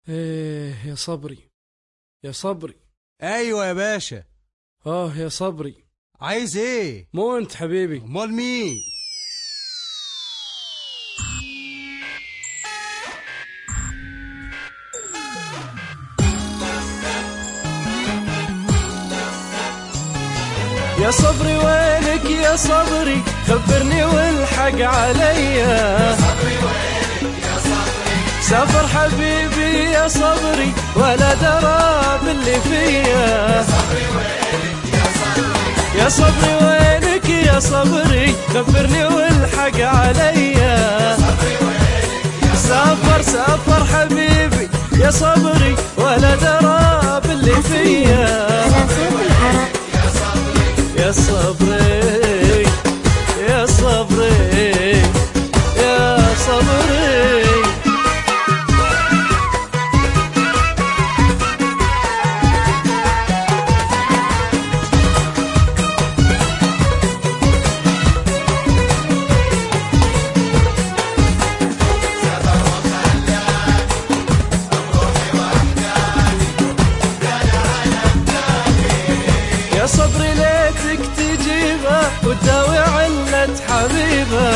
ايه يا صبري، يا صبري. ايوه يا باشا. يا صبري، عايز ايه؟ مو انت حبيبي؟ امال مين؟ يا صبري وينك يا صبري، خبرني والحق عليا. سافر حبيبي يا صبري ولا درى باللي فيا. يا صبري وينك يا صبري، خبرني والحق عليا. سافر حبيبي يا صبري ولا درى باللي فيا. يا صبري يا صبري يا صبري. يا صبري ليتك تجيبه وتداوي علة حبيبه.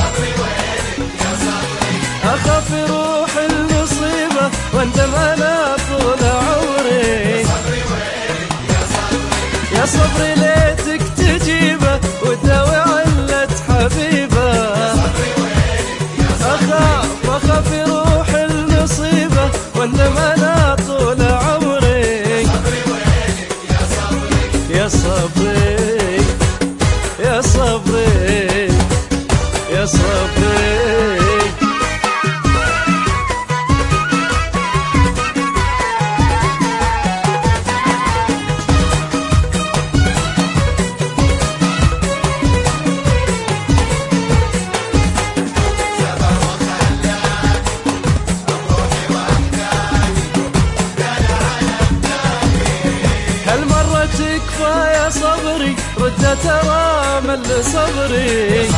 أخاف يروح المصيبة واندم أنا طول عمري. يا صبري ليتك تجيبه وتداوي علة حبيبه. أخاف يروح المصيبة واندم أنا طول عمري. يا صبري يا صبري يا صبري. هالمرة تكفى يا صبري، رد ترى مل صبري.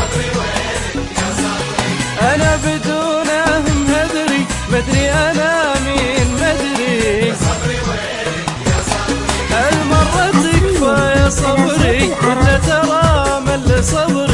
أنا بدونه مهدري، مدري أنا مين مدري. هالمرة تكفى يا صبري، رد ترى مل صبري.